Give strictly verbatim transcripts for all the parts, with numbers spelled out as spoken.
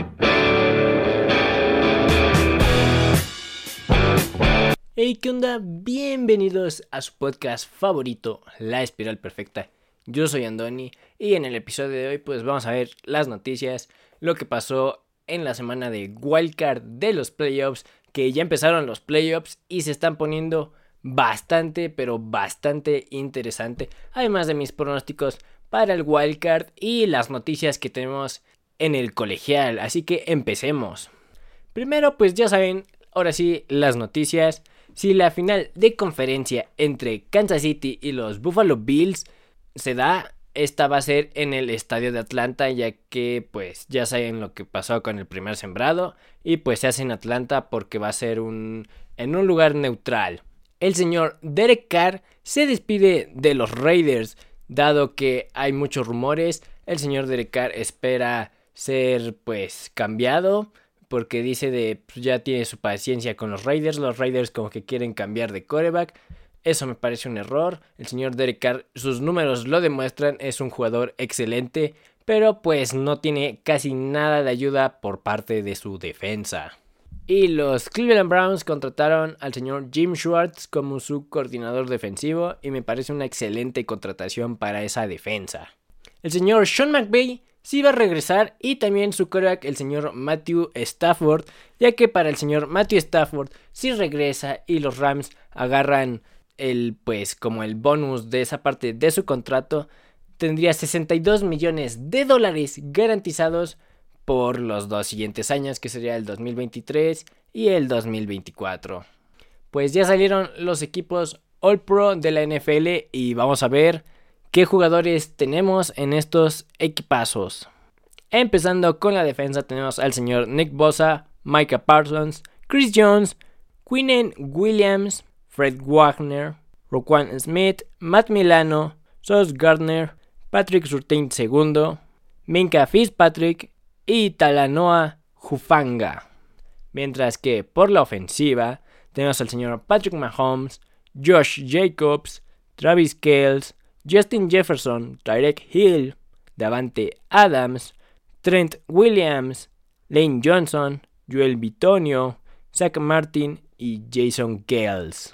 Hey, ¿qué onda? Bienvenidos a su podcast favorito, La Espiral Perfecta. Yo soy Andoni y en el episodio de hoy pues vamos a ver las noticias, lo que pasó en la semana de Wildcard de los playoffs, que ya empezaron los playoffs y se están poniendo bastante, pero bastante interesante. Además de mis pronósticos para el Wildcard y las noticias que tenemos en el colegial, así que empecemos. Primero pues ya saben, ahora sí las noticias. Si la final de conferencia entre Kansas City y los Buffalo Bills se da, esta va a ser en el estadio de Atlanta, ya que pues ya saben lo que pasó con el primer sembrado y pues se hace en Atlanta porque va a ser un en un lugar neutral. El señor Derek Carr se despide de los Raiders, dado que hay muchos rumores. El señor Derek Carr espera ser pues cambiado, porque dice de pues, ya tiene su paciencia con los Raiders. Los Raiders como que quieren cambiar de quarterback. Eso me parece un error. El señor Derek Carr, sus números lo demuestran, es un jugador excelente, pero pues no tiene casi nada de ayuda por parte de su defensa. Y los Cleveland Browns contrataron al señor Jim Schwartz como su coordinador defensivo y me parece una excelente contratación para esa defensa. El señor Sean McVay sí va a regresar y también su quarterback, el señor Matthew Stafford, ya que para el señor Matthew Stafford sí regresa y los Rams agarran el pues como el bonus de esa parte de su contrato, tendría sesenta y dos millones de dólares garantizados por los dos siguientes años, que sería el dos mil veintitrés y el dos mil veinticuatro. Pues ya salieron los equipos All Pro de la N F L y vamos a ver ¿qué jugadores tenemos en estos equipazos? Empezando con la defensa tenemos al señor Nick Bosa, Micah Parsons, Chris Jones, Quinnen Williams, Fred Wagner, Roquan Smith, Matt Milano, Sauce Gardner, Patrick Surtain segundo, Minkah Fitzpatrick y Talanoa Hufanga. Mientras que por la ofensiva tenemos al señor Patrick Mahomes, Josh Jacobs, Travis Kelce, Justin Jefferson, Tyreek Hill, Davante Adams, Trent Williams, Lane Johnson, Joel Bitonio, Zach Martin y Jason Kelce.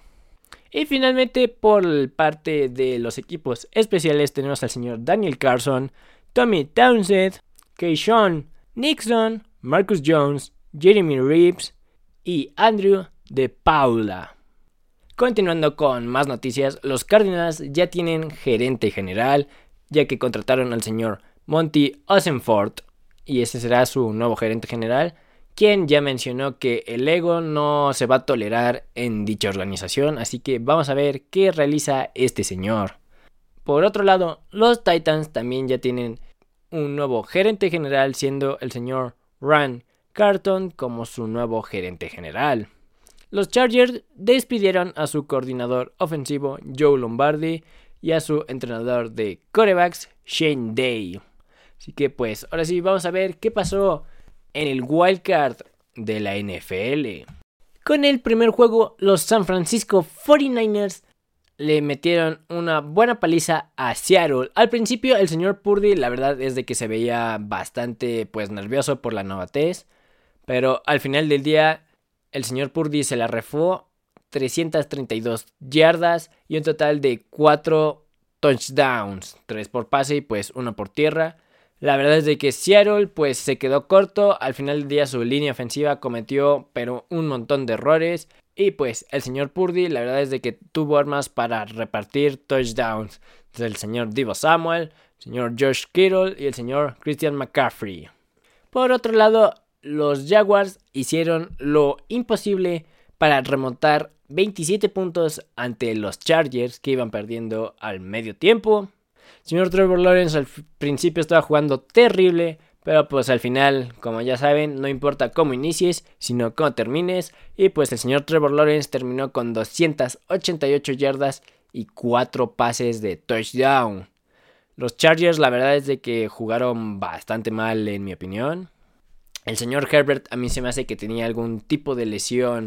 Y finalmente por parte de los equipos especiales tenemos al señor Daniel Carson, Tommy Townsend, Keyshawn Nixon, Marcus Jones, Jeremy Reeves y Andrew de Paula. Continuando con más noticias, los Cardinals ya tienen gerente general, ya que contrataron al señor Monty Ossenfort, y ese será su nuevo gerente general, quien ya mencionó que el ego no se va a tolerar en dicha organización, así que vamos a ver qué realiza este señor. Por otro lado, los Titans también ya tienen un nuevo gerente general, siendo el señor Ran Carton como su nuevo gerente general. Los Chargers despidieron a su coordinador ofensivo Joe Lombardi y a su entrenador de quarterbacks Shane Day. Así que pues ahora sí vamos a ver qué pasó en el wildcard de la N F L. Con el primer juego, los San Francisco cuarenta y nueve ers le metieron una buena paliza a Seattle. Al principio el señor Purdy la verdad es de que se veía bastante pues nervioso por la novatez, pero al final del día el señor Purdy se la refó, trescientas treinta y dos yardas y un total de cuatro touchdowns, tres por pase y pues uno por tierra. La verdad es de que Seattle pues se quedó corto, al final del día su línea ofensiva cometió pero un montón de errores y pues el señor Purdy la verdad es de que tuvo armas para repartir touchdowns del señor Deebo Samuel, el señor Josh Kittle y el señor Christian McCaffrey. Por otro lado, los Jaguars hicieron lo imposible para remontar veintisiete puntos ante los Chargers, que iban perdiendo al medio tiempo. El señor Trevor Lawrence al principio estaba jugando terrible, pero pues al final, como ya saben, no importa cómo inicies, sino cómo termines. Y pues el señor Trevor Lawrence terminó con doscientas ochenta y ocho yardas y cuatro pases de touchdown. Los Chargers la verdad es de que jugaron bastante mal en mi opinión. El señor Herbert a mí se me hace que tenía algún tipo de lesión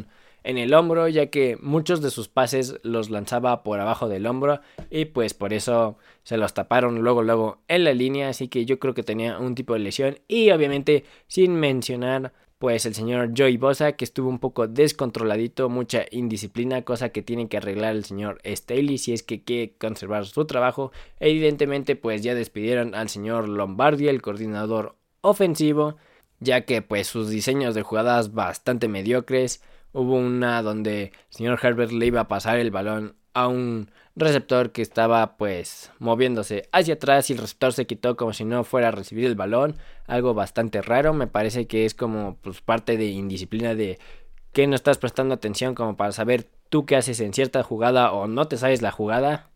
en el hombro, ya que muchos de sus pases los lanzaba por abajo del hombro y pues por eso se los taparon luego luego en la línea, así que yo creo que tenía un tipo de lesión. Y obviamente sin mencionar pues el señor Joey Bosa, que estuvo un poco descontroladito, mucha indisciplina, cosa que tiene que arreglar el señor Staley si es que quiere conservar su trabajo. Evidentemente pues ya despidieron al señor Lombardi, el coordinador ofensivo, ya que pues sus diseños de jugadas bastante mediocres. Hubo una donde el señor Herbert le iba a pasar el balón a un receptor que estaba pues moviéndose hacia atrás y el receptor se quitó como si no fuera a recibir el balón, algo bastante raro. Me parece que es como pues parte de indisciplina, de que no estás prestando atención como para saber tú qué haces en cierta jugada o no te sabes la jugada.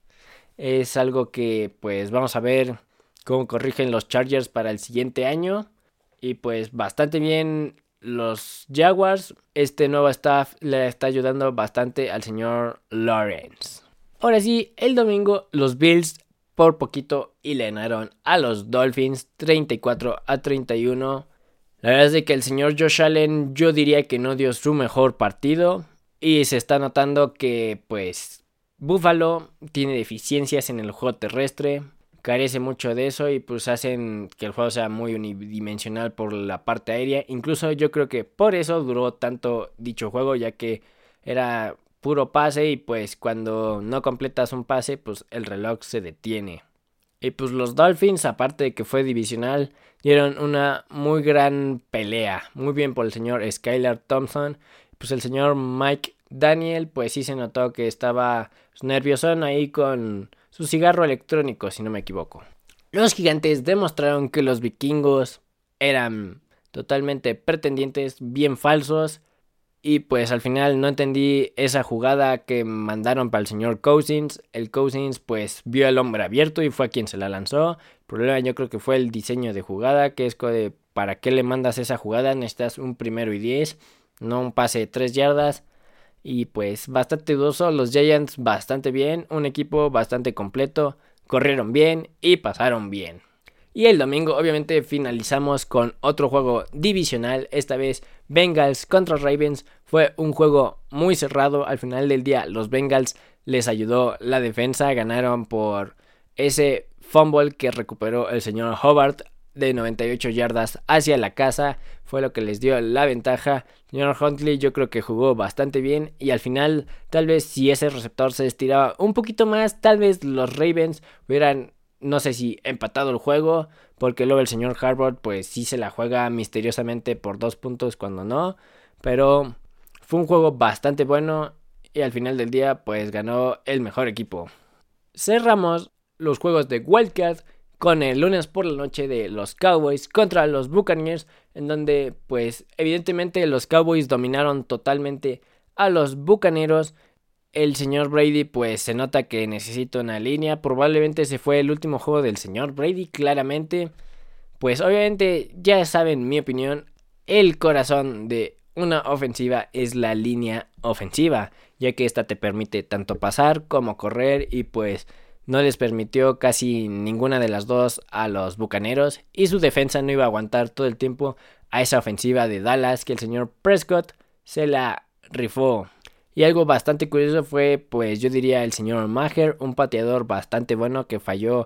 Es algo que pues vamos a ver cómo corrigen los Chargers para el siguiente año. Y pues bastante bien los Jaguars. Este nuevo staff le está ayudando bastante al señor Lawrence. Ahora sí, el domingo los Bills por poquito y le ganaron a los Dolphins treinta y cuatro a treinta y uno. La verdad es de que el señor Josh Allen yo diría que no dio su mejor partido. Y se está notando que pues Buffalo tiene deficiencias en el juego terrestre. Carece mucho de eso y pues hacen que el juego sea muy unidimensional por la parte aérea. Incluso yo creo que por eso duró tanto dicho juego, ya que era puro pase y pues cuando no completas un pase pues el reloj se detiene. Y pues los Dolphins, aparte de que fue divisional, dieron una muy gran pelea. Muy bien por el señor Skylar Thompson. Pues el señor Mike Daniel pues sí se notó que estaba nerviosón ahí con su cigarro electrónico, si no me equivoco. Los Gigantes demostraron que los Vikingos eran totalmente pretendientes, bien falsos. Y pues al final no entendí esa jugada que mandaron para el señor Cousins. El Cousins pues vio al hombre abierto y fue a quien se la lanzó. El problema yo creo que fue el diseño de jugada, que es de para qué le mandas esa jugada, necesitas un primero y diez, no un pase de tres yardas. Y pues bastante dudoso, los Giants bastante bien, un equipo bastante completo, corrieron bien y pasaron bien. Y el domingo obviamente finalizamos con otro juego divisional, esta vez Bengals contra Ravens. Fue un juego muy cerrado, al final del día los Bengals les ayudó la defensa, ganaron por ese fumble que recuperó el señor Hobart de noventa y ocho yardas hacia la casa, fue lo que les dio la ventaja. El señor Huntley yo creo que jugó bastante bien y al final tal vez si ese receptor se estiraba un poquito más, tal vez los Ravens hubieran, no sé si empatado el juego, porque luego el señor Harbaugh pues sí se la juega misteriosamente por dos puntos cuando no, pero fue un juego bastante bueno y al final del día pues ganó el mejor equipo. Cerramos los juegos de Wildcard con el lunes por la noche de los Cowboys contra los Buccaneers, en donde pues evidentemente los Cowboys dominaron totalmente a los Bucaneros. El señor Brady pues se nota que necesita una línea, probablemente ese fue el último juego del señor Brady, claramente. Pues obviamente ya saben mi opinión, el corazón de una ofensiva es la línea ofensiva, ya que esta te permite tanto pasar como correr y pues no les permitió casi ninguna de las dos a los Bucaneros y su defensa no iba a aguantar todo el tiempo a esa ofensiva de Dallas que el señor Prescott se la rifó. Y algo bastante curioso fue, pues yo diría el señor Maher, un pateador bastante bueno que falló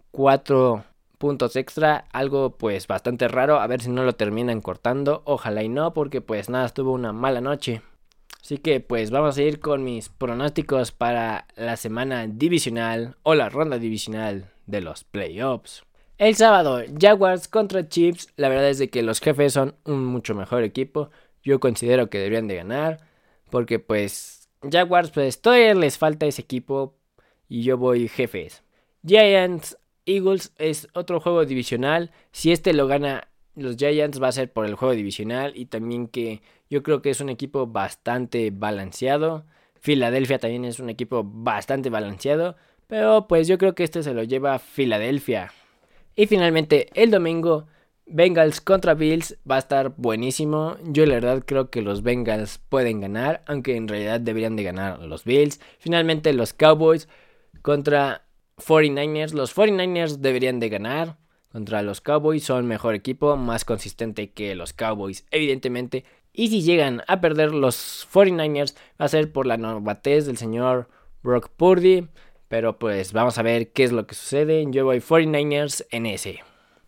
cuatro puntos extra, algo pues bastante raro, a ver si no lo terminan cortando, ojalá y no, porque pues nada, estuvo una mala noche. Así que pues vamos a ir con mis pronósticos para la semana divisional o la ronda divisional de los playoffs. El sábado, Jaguars contra Chiefs. La verdad es de que los Jefes son un mucho mejor equipo. Yo considero que deberían de ganar, porque pues Jaguars pues todavía les falta ese equipo y yo voy Jefes. Giants Eagles es otro juego divisional. Si este lo gana los Giants va a ser por el juego divisional y también que yo creo que es un equipo bastante balanceado. Filadelfia también es un equipo bastante balanceado, pero pues yo creo que este se lo lleva Filadelfia. Y finalmente el domingo, Bengals contra Bills va a estar buenísimo. Yo la verdad creo que los Bengals pueden ganar, aunque en realidad deberían de ganar los Bills. Finalmente los Cowboys contra cuarenta y nueve ers. Los cuarenta y nueve ers deberían de ganar. Contra los Cowboys son mejor equipo, más consistente que los Cowboys, evidentemente. Y si llegan a perder los cuarenta y nueve ers, va a ser por la novatez del señor Brock Purdy. Pero pues vamos a ver qué es lo que sucede. Yo voy cuarenta y nueve ers en ese.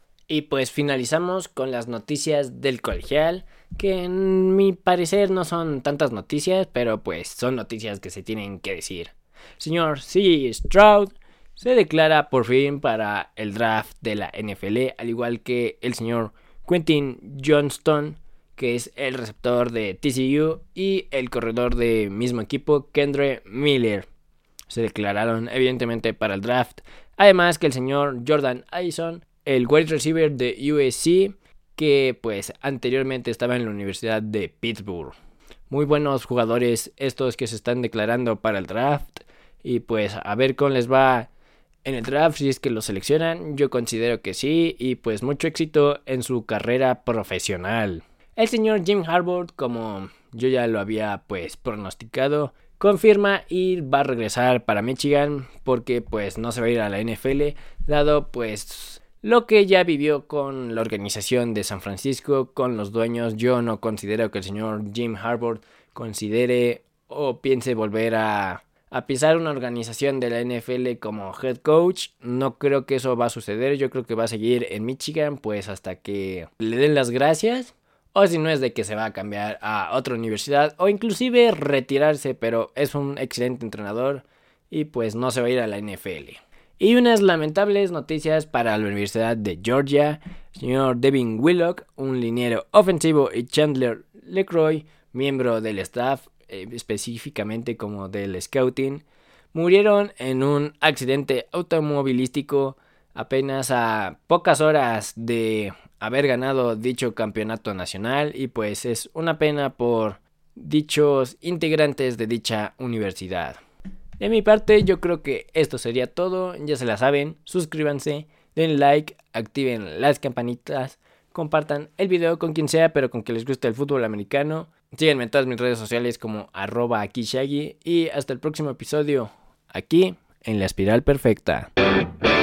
Y pues finalizamos con las noticias del colegial, que en mi parecer no son tantas noticias, pero pues son noticias que se tienen que decir. Señor C J Stroud se declara por fin para el draft de la N F L, al igual que el señor Quentin Johnston, que es el receptor de T C U, y el corredor de mismo equipo, Kendre Miller. Se declararon evidentemente para el draft. Además que el señor Jordan Addison, el wide receiver de U S C, que pues anteriormente estaba en la Universidad de Pittsburgh. Muy buenos jugadores estos que se están declarando para el draft. Y pues a ver cómo les va en el draft, si es que lo seleccionan. Yo considero que sí. Y pues mucho éxito en su carrera profesional. El señor Jim Harbaugh, como yo ya lo había pues pronosticado, confirma y va a regresar para Michigan, porque pues no se va a ir a la N F L, dado pues lo que ya vivió con la organización de San Francisco, con los dueños. Yo no considero que el señor Jim Harbaugh considere o piense volver a, a pisar una organización de la N F L como head coach. No creo que eso va a suceder. Yo creo que va a seguir en Michigan pues hasta que le den las gracias. O si no es de que se va a cambiar a otra universidad o inclusive retirarse, pero es un excelente entrenador y pues no se va a ir a la N F L. Y unas lamentables noticias para la Universidad de Georgia. Señor Devin Willock, un liniero ofensivo, y Chandler LeCroy, miembro del staff, eh, específicamente como del scouting, murieron en un accidente automovilístico apenas a pocas horas de haber ganado dicho campeonato nacional, y pues es una pena por dichos integrantes de dicha universidad. De mi parte, yo creo que esto sería todo. Ya se la saben, suscríbanse, den like, activen las campanitas, compartan el video con quien sea, pero con que les guste el fútbol americano. Síganme en todas mis redes sociales como arroba aquí Shaggy, y hasta el próximo episodio aquí en La Espiral Perfecta.